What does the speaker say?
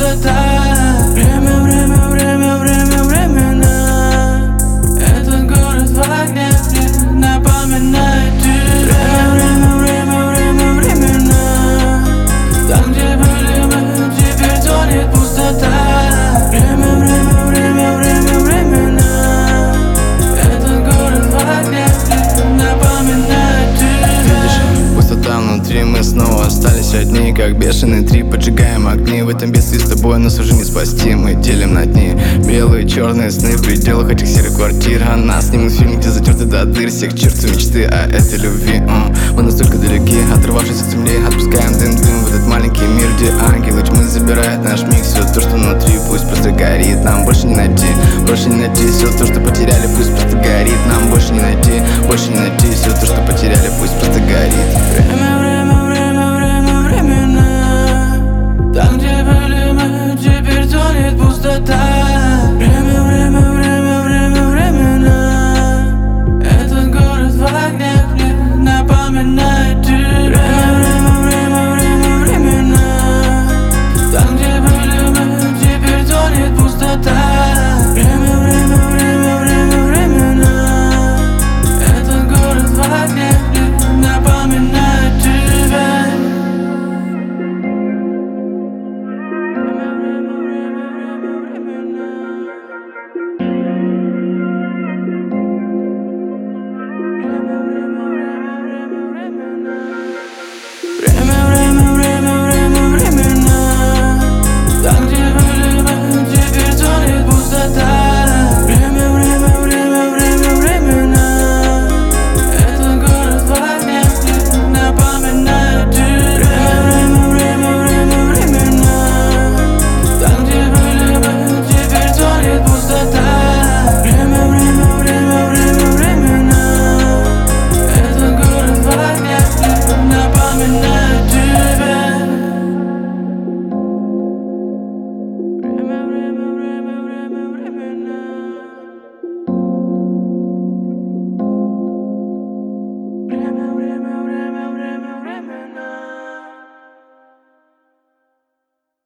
пустота. Время, время, время, время, временно. Этот город в огне мне напоминает тебя. Время, время, время, время, временно. Там, где были мы, теперь тонет пустота. Время, время, время, время, временно. Этот город в огне мне напоминает тебя. Пустота внутри, мы снова остались одни, как бешеные три, поджигаем огни. В этом бедствии с тобой нас уже не спасти. Мы делим на дни белые, черные сны в пределах этих серых квартир. А нас снимут фильм, где затерты до дыр всех черту мечты о этой любви. Мы настолько далеки, отрывавшись от земли, отпускаем дым-дым в этот маленький мир, где ангелы тьмы забирает наш миг. Все то, что внутри, пусть просто горит. Нам больше не найти, больше не найти. Все то, что потеряли, пусть просто горит. Нам больше не найти, больше не найти. Все то, что потеряли, пусть просто горит.